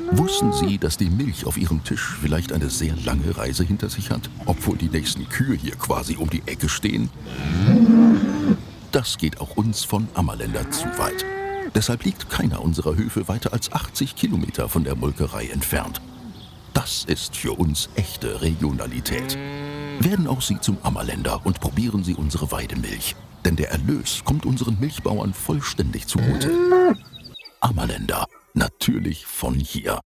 Wussten Sie, dass die Milch auf Ihrem Tisch vielleicht eine sehr lange Reise hinter sich hat, obwohl die nächsten Kühe hier quasi um die Ecke stehen? Das geht auch uns von Ammerländer zu weit. Deshalb liegt keiner unserer Höfe weiter als 80 Kilometer von der Molkerei entfernt. Das ist für uns echte Regionalität. Werden auch Sie zum Ammerländer und probieren Sie unsere Weidemilch. Denn der Erlös kommt unseren Milchbauern vollständig zugute. Ammerländer, natürlich von hier.